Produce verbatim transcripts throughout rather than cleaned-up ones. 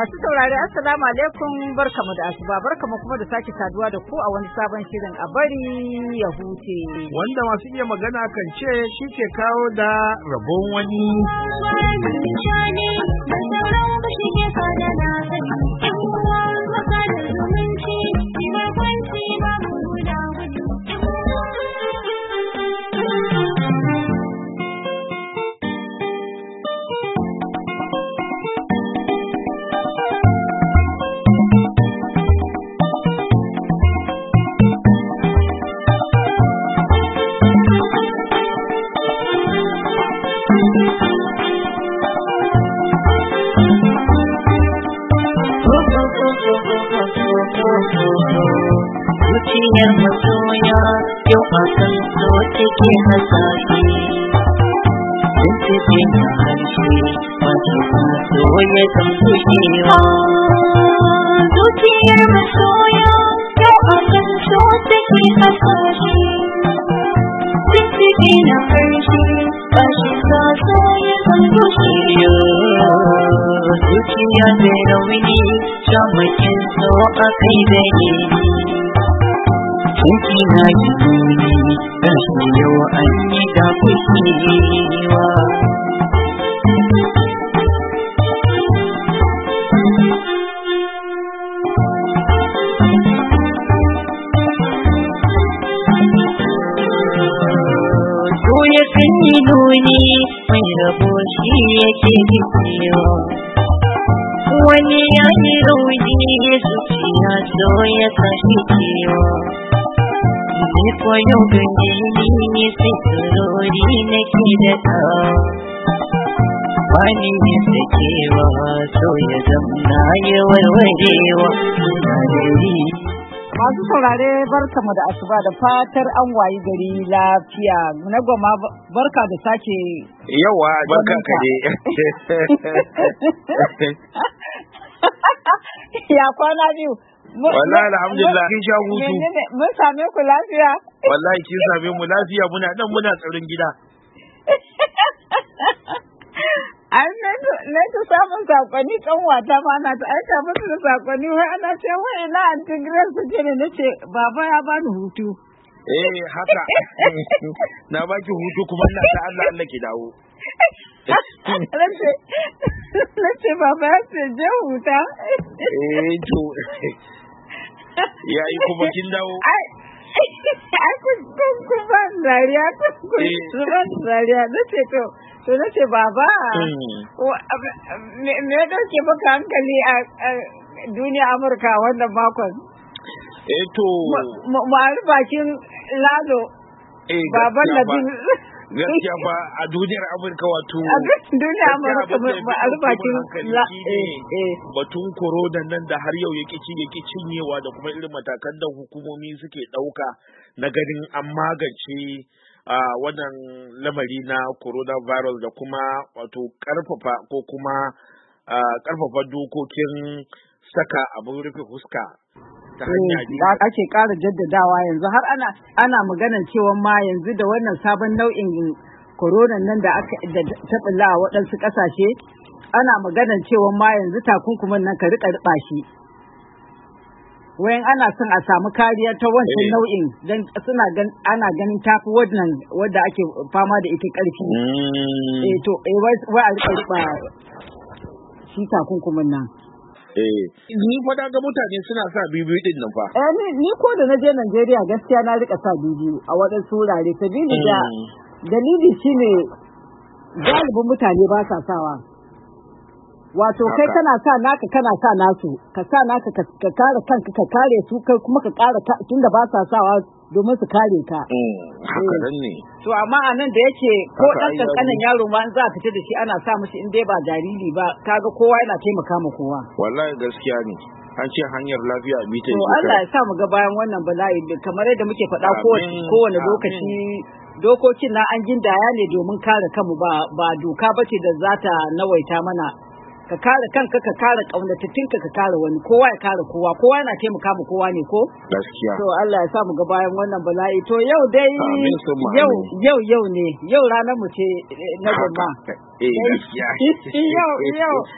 Masu saurari assalamu alaikum, barkamu da asuba, barkamu kuma da sake saduwa da ku a wani sabon shirin a bari ya huce. Wanda masu iya magana kan ce shi ke kawo da rabon wani. Zuciyar masoya yau a kan so take hasashe, sun tafi na harshe masu so ya tamfushewa. Zuciyar masoya yau a kan so take hasashe, sun tafi na harshe masu so ya tamfushewa. Zuciya mai rauni shamakin so a kai da yi. Kinki na yi nuni, gashi yau an yi da kushewa. So ya kan yi nuni, mai rabo shi yake jikewa. Wani ya yi rauni, zuciya so ya kashi kewa. Ni koyo gani ni sai tsirori nake da ta wani ne sakewa so ya zamna ya warwarewa sunanari. Masu saurare barkamu da asuba da fatar an wayi gari lafiya. Na goma barka da sake yawa barka ka dai. Ya kwana biyu. Wallahi alhamdulillah kin sha hutu. Mun same ku lafiya. Wallahi kin same mu lafiya, muna dan muna tsaron gida. Ai ne ta samun sakonni kan wata ma na ta aika musu da sakonni wai ana ce wai ina antigras su ce ne nace baba ya bani hutu. Eh haka. Na baki hutu kuma ina ta Allah Allah ki dawo. Nace baba ya ce je huta. Eh to yayi kuma kin dawo. Ai ai kun kun ban dariya kun ban dariya nace to to nace baba me me dauke maka hankali a duniya Amurka wannan makon. Eh to mu bakin lalo baban da gaskiya ba a duniyar Amurka wato a duniyar Amurka ba a bakin batun corona nan da har yau yake ci yake cinyewa da kuma irin matakan da hukumomi suke dauka na ganin an magance a wannan lamari na coronavirus da kuma wato karfafa ko kuma karfafa dokokin saka abin rufe fuska ta hanya da ake ƙara jaddadawa yanzu har ana ana maganar cewa ma yanzu da wannan sabon nau'in corona nan da aka da taɓilla a waɗansu ƙasashe ana maganar cewa ma yanzu takunkumin nan ka riƙa riɓa shi wayan ana son a samu kariya ta wancan nau'in dan suna gan ana ganin tafi wannan wadda ake fama da ita ƙarfi eh to eh wai a riƙa riɓa shi takunkumin nan. Eh, ni fa ga mutane suna sa bibiyu din nan fa. Eh ni, ni ko da na je Najeriya gaskiya na rika sa bibiyu a waɗansu wurare sabili da dalili shine galibin mutane ba sa sawa. Wato kai kana sa naka kana sa nasu, ka sa naka ka kare kanka ka kare su kai kuma ka kare tunda ba sa sawa domin su kare ka. Haka nan ne. To amma a nan da yake ko ɗan kankanin yaro ma za a fita da shi ana sa mishi in dai ba jariri ba kaga kowa yana taimaka ma kowa. Wallahi gaskiya ne. An ce hanyar lafiya a bita. To Allah ya sa mu ga bayan wannan bala'i kamar yadda muke faɗa kowane lokaci dokokin na an gindaya ne domin kare kanmu ba ba doka bace da za ta nawaita mana. Ka kare kanka ka kare kaunatattun ka kare wani kowa ya kare kowa kowa yana taimaka mu kowa ne ko gaskiya to Allah ya sa mu ga bayan wannan bala'i to yau dai yau yau yau ne yau ranar mu ce na gaba eh gaskiya yau yau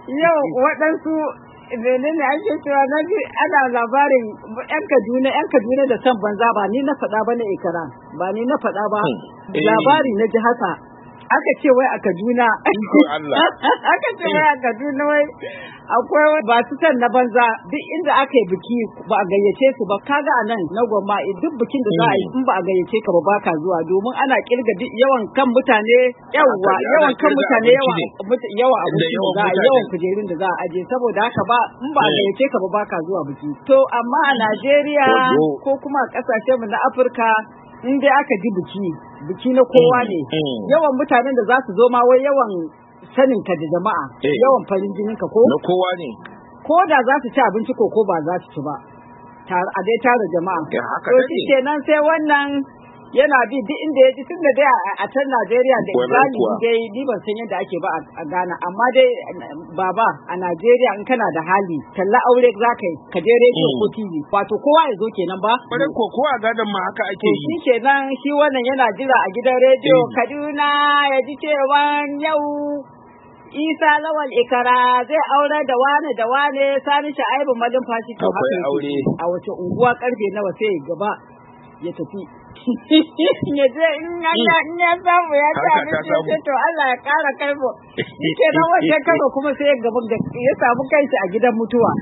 yau waɗansu menene ake cewa na ji ana labarin yan Kaduna yan Kaduna da san banza ba ni na faɗa ba na ikara ba ni na faɗa ba labari na ji haka aka ce wai a Kaduna aka ce wai a Kaduna wai akwai ba su san na banza duk inda aka yi biki ba a gayyace su ba kaga a nan na gwamma duk bikin da za a yi in ba a gayyace ka ba baka zuwa domin ana kirga yawan kan mutane yawa yawan kan mutane yawa yawa abinci da za a yawan kujerun da za a aje saboda haka ba in ba a gayyace ka ba baka zuwa biki to amma a Najeriya ko kuma a kasashen mu na Afirka in dai aka ji biki biki na kowa ne yawan mutanen da za su zo ma wai yawan sanin ka da jama'a yawan farin jinin ka ko na kowa ne ko da za su ci abinci ko ko ba za su ci ba a dai tare jama'a to shi kenan sai wannan yana bi duk inda ya ji tun da dai a can Najeriya da Ibrahim dai ni ban san yadda ake ba a Ghana amma dai baba a Najeriya in kana da hali talla aure za ka yi ka je rediyo ko T V wato kowa ya zo kenan ba bare ko ko a gadan ma haka ake yi shi kenan shi wannan yana jira a gidan rediyo Kaduna ya ji cewa yau Isa Lawal Ikara zai aure da wane da wane Sani Sha'ibu Malumfashi to haka aure a wace unguwa karfe nawa sai gaba ya tafi ya je in ya samu ya ci abinci sai to Allah ya kara kai mu ke nan wace karo kuma sai gaba ya samu kanshi a gidan mutuwa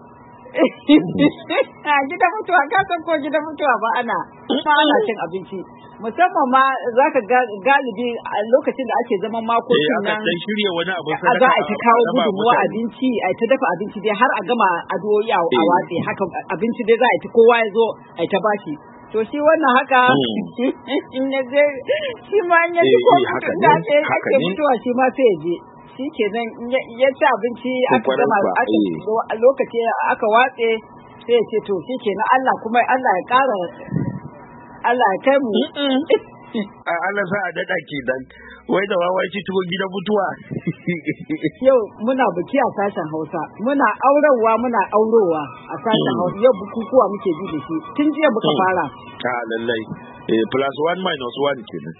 a gidan mutuwa ka san ko gidan mutuwa ba ana ba ana cin abinci musamman ma za ka galibi a lokacin da ake zaman makokin nan a za a ta kawo gudunmuwa abinci a ta dafa abinci dai har a gama addu'o'i a watsi haka abinci dai za a ta kowa ya zo a ta bashi to shi wannan haka in ya je shi ma in ya ji ko da ake mutuwa shi ma sai ya je shi ke nan ya ci abinci aka gama a lokaci aka watse sai ya ce to shi ke nan Allah kuma Allah ya ƙara Allah ya kai mu Allah sa a daɗa ke dan wai da wawa ci tuwo gidan mutuwa yau muna biki a sashen Hausa muna aurewa muna aurowa a sashen Hausa yau bukukuwa muke bi da shi tun jiya muka fara a lallai plus one minus one kenan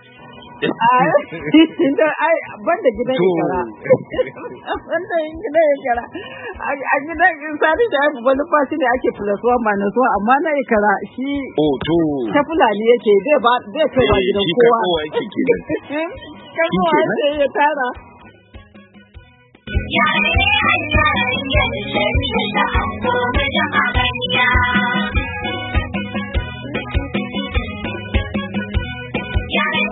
ai banda gidan ikara banda gidan ikara a gidan sani da yafi wani fashi ne ake plus one minus one amma na ikara shi ta fulani yake zai ba zai kai wa gidan kowa kan kowa sai ya tara ya ne hanya yadda da an gome da maganiya ya ne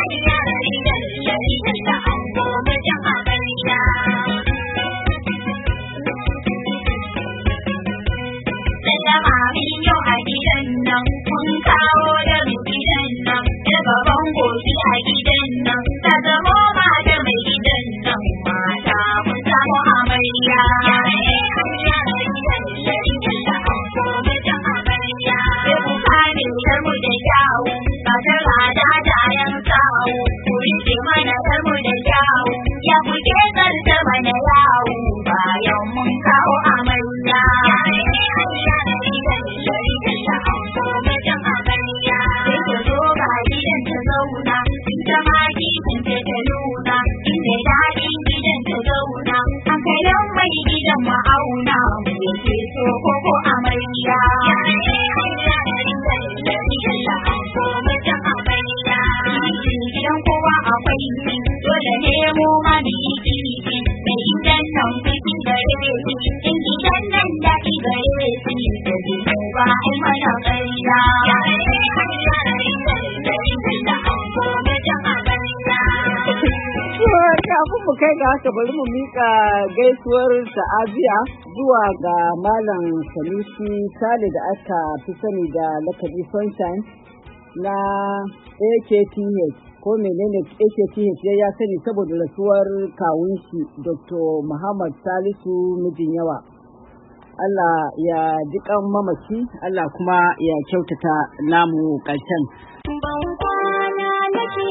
kai ga haka bari mu mika gaisuwar ta'aziya zuwa ga Malam Sanusi Sale da aka fi sani da lakabi Sunshine na A K T H ko menene A K T H ya sani saboda rasuwar kawun shi Doctor Muhammad Salisu mijin yawa. Allah ya jikan mamaci, Allah kuma ya kyautata namu ƙarshen. Ban kwana nake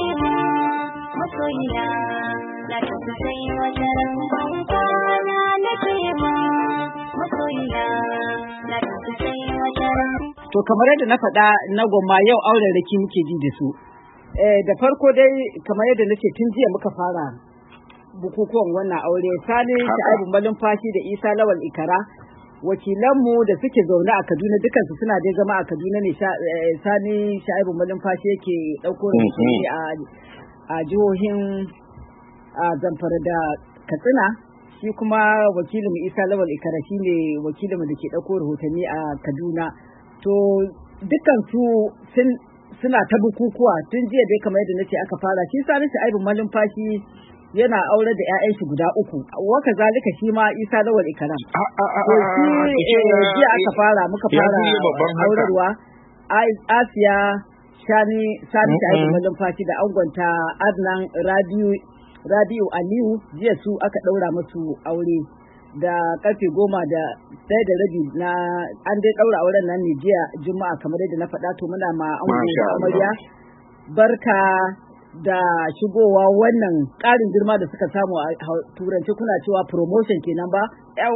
masoyiya. Na sai wata ban kwana nake ba masoyiya na sai wata. To kamar yadda na faɗa na goma yau auren raki muke ji da su. Eh da farko dai kamar yadda nace tun jiya muka fara bukukuwan wannan aure. Sani Sha'ibu Malumfashi da Isa Lawal Ikara wakilanmu da suke zaune a Kaduna dukansu suna dai zama a Kaduna ne. Sani Sha'ibu Malumfashi yake ɗauko rahotanni a jihohin Zamfara da Katsina, shi kuma wakilin Isa Lawal Ikara shine wakilin da ke ɗauko rahotanni a Kaduna. To dukansu sun suna ta bukukuwa tun jiya dai kamar yadda nace aka fara. Shi Sani Sha'ibu Malumfashi yana aure da ƴaƴan shi guda uku, waka zalika shi ma Isa Lawal Ikara. To shi jiya aka fara muka fara aurarwa Asiya Shani Sani Sha'ibu Malumfashi da angonta Adnan Rabiu Rabiu Aliyu jiya su aka daura musu aure da karfe goma da ɗaya da rabi na an dai daura auren nan ne jiya Juma'a kamar yadda na faɗa. To muna ma ango da amarya barka da shigowa wannan ƙarin girma da suka samu a turanci kuna cewa promotion kenan ba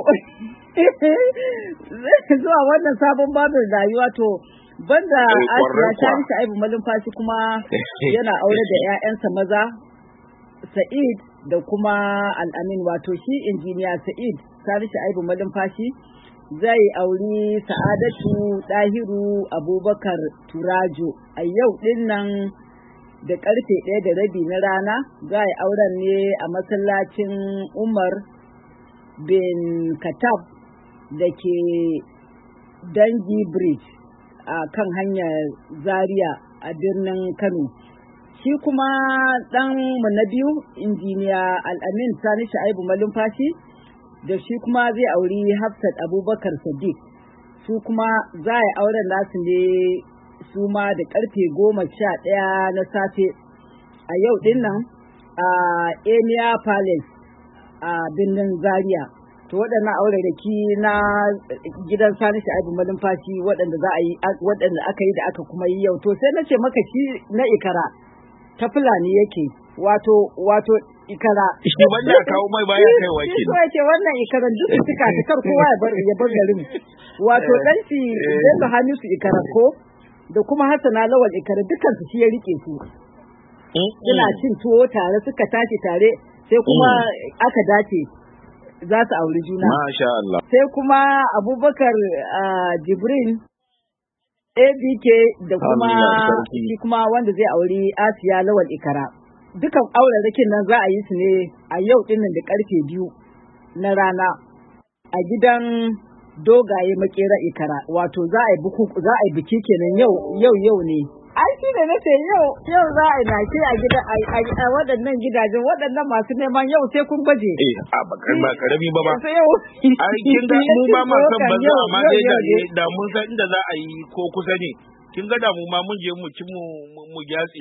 zuwa wannan sabon babin rayuwa. To banda Asiya Sani Sha'ibu Malumfashi kuma yana aure da 'ya'yansa maza Sa'id da kuma Al-Amin, wato shi injiniya Sa'id Sani Sha'ibu Malumfashi zai auri Sa'adatu Dahiru Abubakar Turajo a yau din nan da karfe ɗaya da rabi na rana. Za a auren ne a masallacin Umar bin Khattab da ke Dangi Bridge a kan hanyar Zaria a birnin Kano. Shi kuma ɗan mu na biyu injiniya Al-Amin Sani Sha'ibu Malumfashi da shi kuma zai auri Hafsat Abubakar Sadiq. Su kuma za a auren nasu ne su ma da karfe goma sha ɗaya na safe a yau din nan a Emir Palace a birnin Zaria. To waɗannan aurareki na gidan Sani Sha'ibu Malumfashi waɗanda za a yi waɗanda aka yi da aka kuma yi yau. To sai na ce maka shi na Ikara ta Fulani yake, wato wato Ikara shi wanda kawo mai baya kai wakil shi yake wannan Ikaran duk su suka ta kar kowa ya bar ya bar garin. Wato dan shi da Hamisu Ikara ko da kuma Hassana Lawal Ikara dukkan su shi ya rike su. Suna cin tuwo tare suka tashi tare sai kuma aka dace za su auri juna. Masha Allah. Sai kuma Abubakar Jibrin A B K da kuma shi kuma wanda zai auri Asiya Lawal Ikara. Dukan aurarakin nan za a yi su ne a yau dinnan da karfe biyu na rana a gidan Dogaye Makera Ikara. Wato za a yi buku za a yi biki kenan yau yau yau ne. Ai shi ne nace yau yau za a yi nake a gidan a waɗannan gidajen waɗannan masu neman yau sai kun baje. Eh a bakar ba karami ba ba. Ai kin ga mu ba ma san banza amma dai da da mun san inda za a yi ko kusa ne. Kin ga da mu ma mun je mu ci mu mu gyatsi.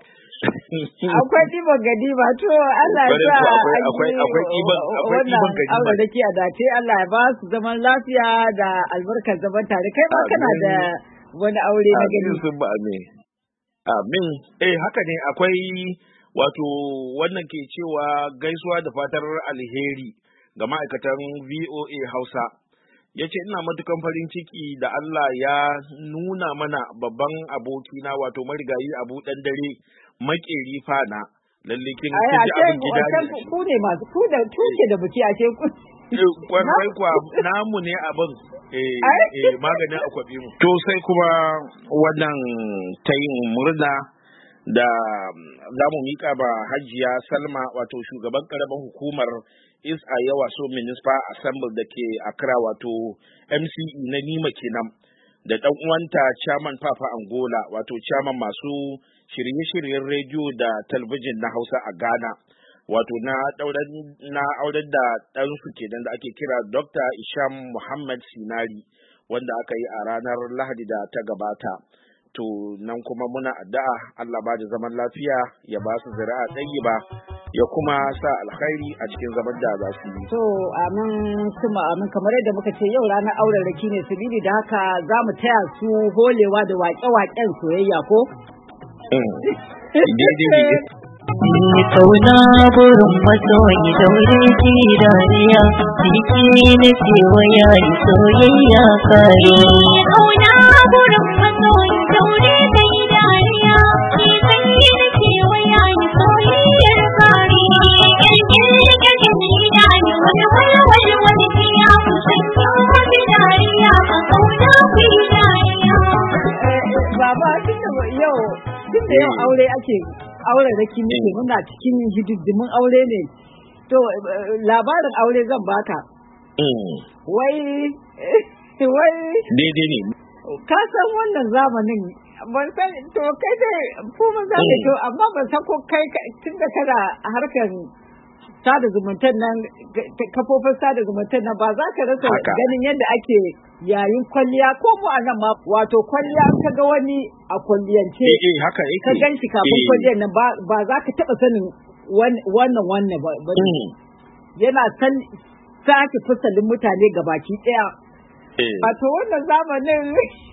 Akwai ɗiban gadi ba to Allah ya sa akwai akwai akwai ɗiban akwai ɗiban gadi ba. Allah da ke a dace Allah ya ba su zaman lafiya da albarkar zaman tare kai ma kana da wani aure na gani. Sun ba amin. Amin. Eh haka ne akwai wato wannan ke cewa gaisuwa da fatar alheri ga ma'aikatan V O A Hausa. Ya ce ina matukan farin ciki da Allah ya nuna mana babban abokina wato marigayi Abu ɗan dare makeri fana. Lalle kin ji abin gida ne. Ku ne masu ku da tuke da buki a ce ku. Kwarai kwa namu ne abin. Eh maganin akwabi mu. To sai kuma wannan tayin murna da za mu mika ba Hajiya Salma wato shugaban karamin hukumar Is a yawa so Municipal Assembly da ke Accra wato M C E na Nima kenan da ɗan uwanta Chairman Papa Angola wato Chairman masu shirye-shiryen rediyo da talabijin na Hausa a Ghana wato na ɗauran na aurar da ɗansu kenan da ake kira Doctor Isham Muhammad Sinari wanda aka yi a ranar Lahadi da ta gabata. To nan kuma muna addu'a Allah ba da zaman lafiya ya ba su zuri'a tayyiba ya kuma sa alkhairi a cikin zaman da za su yi. To amin kuma amin kamar yadda muka ce yau ranar auren raki ne sabili da haka za mu taya su holewa da waƙe-waƙen soyayya ko? Ni kauna burin masoyi daure ki dariya, jiki na kewaya ni soyayya kare. Ni kauna burin masoyi daure ki dariya, jiki na kewaya ni soyayyar kare. yau tun da yau aure ake aure raki muke muna cikin hididdimin aure ne. To labarin aure zan baka. Wai wai daidai ne. Ka san wannan zamanin ban san to kai dai kuma za ka to amma ban san ko kai tun da kana harkar sada zumuntar nan kafofin sada zumuntar nan ba za ka rasa ganin yadda ake yayin kwalliya ko mu a nan ma wato kwalliya ka ga wani a kwalliyance eh haka yake ka ganshi kafin kwalliyar nan ba za ka taba sanin wannan wannan ba yana san sake fasalin mutane gabaki daya wato wannan zamanin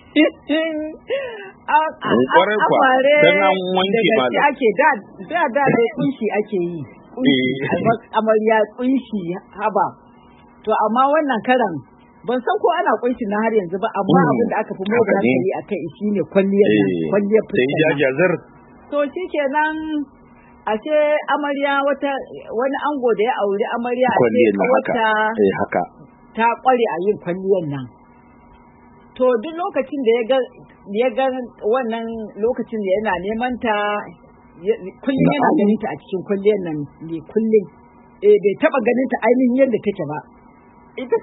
amare da gaske ake da da da kunshi ake yi amarya kunshi haba to amma wannan karan ban san ko ana kunshi na har yanzu ba amma abin da aka fi mai da hankali akai shine kwalliyar kwalliyar fuska to shikenan ashe amarya wata wani ango da ya auri amarya ashe wata haka ta kware a yin kwalliyar nan to duk lokacin da ya ga ya ga wannan lokacin da yana neman ta kullum yana ganin ta a cikin kwalliyar nan ne kullum eh bai taba ganin ta ainihin yadda take ba ita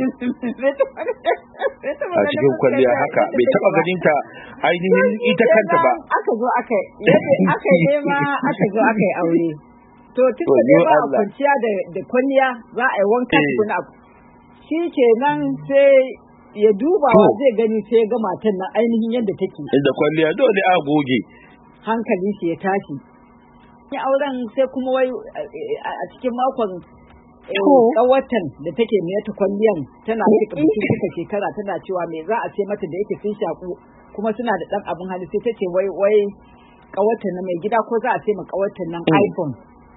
a cikin kwalliya haka bai taba ganin ta ainihin ita kanta ba aka zo aka aka yi ma aka zo aka yi aure to tun da ba a kwanciya da kwalliya za a yi wanka tukuna shi kenan sai ya duba wa zai gani sai ya ga matan nan ainihin yadda take da kwalliya dole a goge hankali shi ya tashi ya auren sai kuma wai a cikin makon kawatan da take mai ta kwalliyan tana cika bikin cika shekara tana cewa me za a ce mata da yake sun shaku kuma suna da dan abin hali sai tace wai wai kawatan na mai gida ko za a ce ma kawatan nan iPhone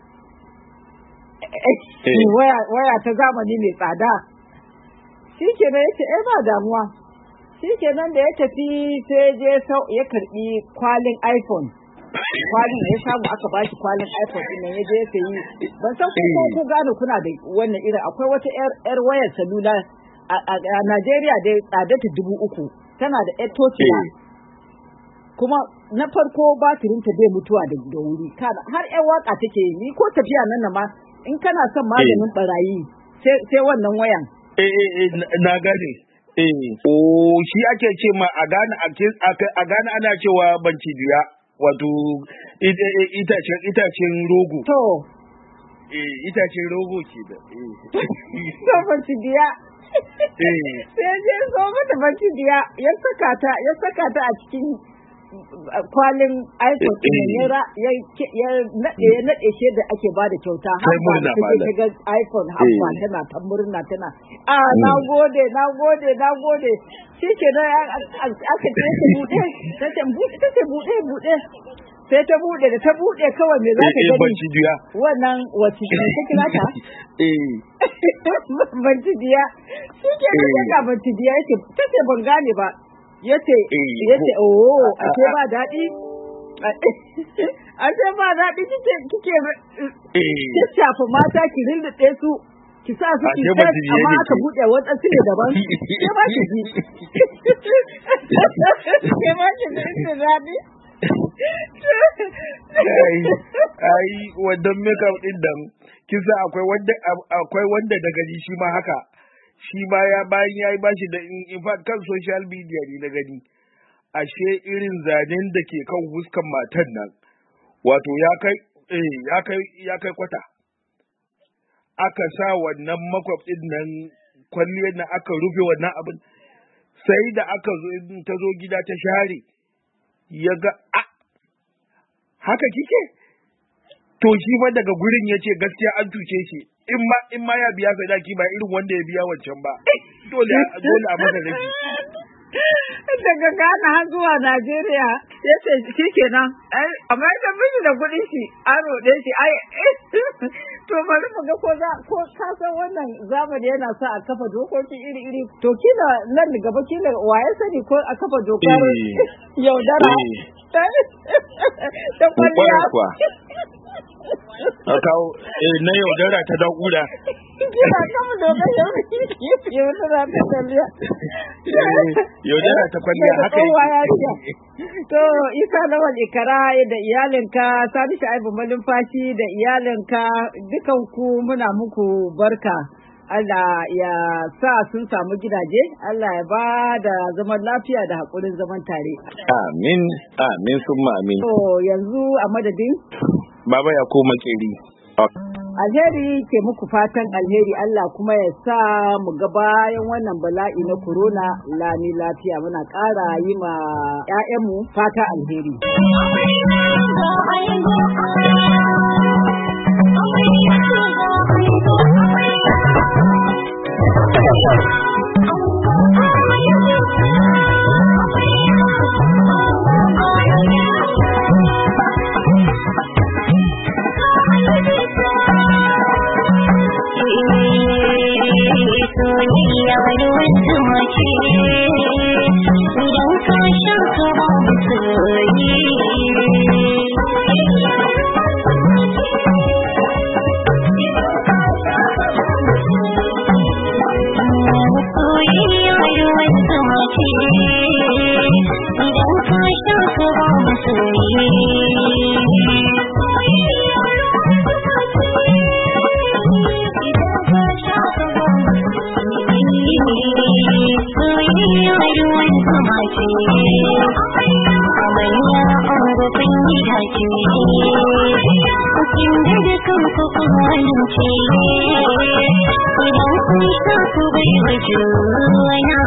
waya waya ta zamani mai tsada shikenan yace eh ba damuwa shikenan da ya tafi sai je ya karbi kwalin iPhone kwalin ya samu aka bashi kwalin iPhone din nan ya je ya sayi ban san ko ku gane kuna da wannan irin akwai wata yar yar wayar salula a Najeriya dai tsada ta dubu uku tana da yar tociya kuma na farko batirin ta bai mutuwa da wuri kana har yar waka take ni ko tafiya nan ma in kana son maganin barayi sai sai wannan wayan eh eh na gane eh oh shi ake ce ma a gane a gane ana cewa banci biya wato itacen itacen rogo to eh itacen rogo ke da to banci biya sai je so mata banci biya ya saka ta ya saka ta a cikin kwalin iPhone ɗin ya ya ya naɗe shi da ake bada kyauta har ba da take ga iPhone har ba tana ta murna tana a na gode na gode na gode shike da aka ce ta bude ta ce bude ta ce bude bude sai ta bude da ta bude kawai me za ta gani wannan wace ce ta kira ta eh banci diya shike da banci diya yake ta ce ban gane ba yace yace oh ake ba dadi ake ba dadi kike kike ki shafa mata ki rinda su ki sa su ki sai amma aka bude wata sirri daban ke ba ki ji ke ba ki da dadi ai ai wannan makeup din dan kisa akwai wanda akwai wanda daga ji shi ma haka shi ma ya bayan ya yi bashi da in fact kan social media ne na gani ashe irin zanen da ke kan fuskan matan nan wato ya kai eh ya kai ya kai kwata aka sa wannan makwab din nan kwalliyar nan aka rufe wannan abin sai da aka zo ta zo gida ta share ya ga a haka kike to shi fa daga gurin yace gaskiya an tuce shi in ma in ma ya biya sadaki ba irin wanda ya biya wancan ba dole dole a masa rashi daga Ghana har zuwa Najeriya yace shikenan ai amma da miji da kudin shi an rode shi ai to bari mu ga ko za ko ka san wannan zamani yana sa a kafa dokoki iri iri to kila nan gaba kila waye sani ko a kafa dokar yaudara ta kwalliya a kawo na yaudara ta daƙuda kira kama doka yau yau tana ta kwalliya yau tana ta kwalliya haka yake to Isa Lawal Ikara da iyalinka Sani Shaibu Malumfashi da iyalinka dukan ku muna muku barka Allah ya sa sun samu gidaje Allah ya ba da zaman lafiya da haƙurin zaman tare amin amin summa amin to yanzu a madadin Baba ya koma keri alheri ke muku fatan alheri Allah kuma ya sa mu ga bayan wannan bala'i na corona lami lafiya muna ƙara yi ma ƴaƴanmu fata alheri. soyayya wani wata mace idan ka sha ka ba masoyi soyayya wani wata mace idan ka sha ka ba masoyi ruwan sama ce amarya an gofin gida ce kukin da da kanku kwanan ce idan kun sha ku bai wa juna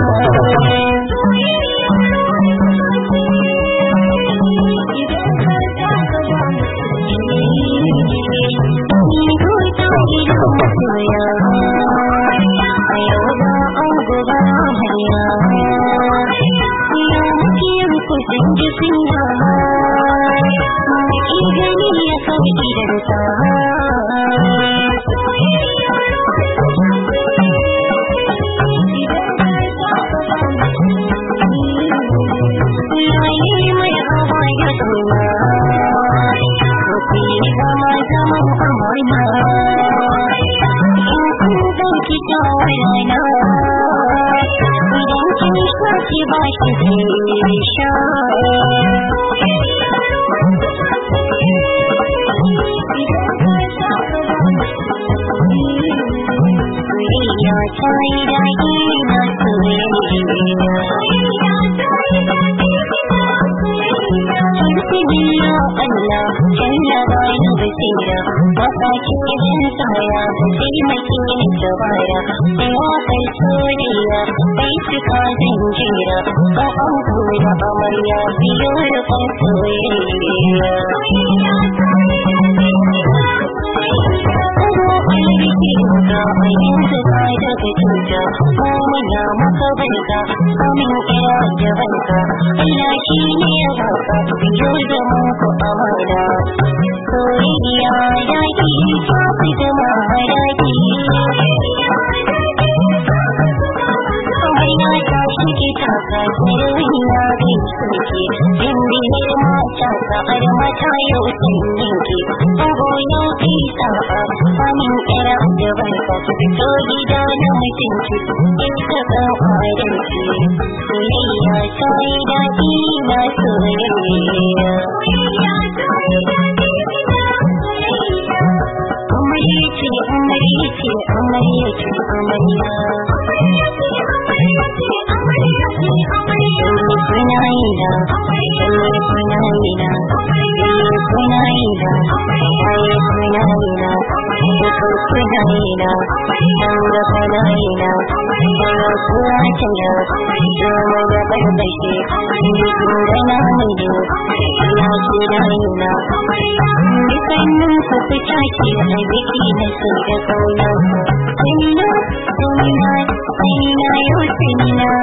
Thank you.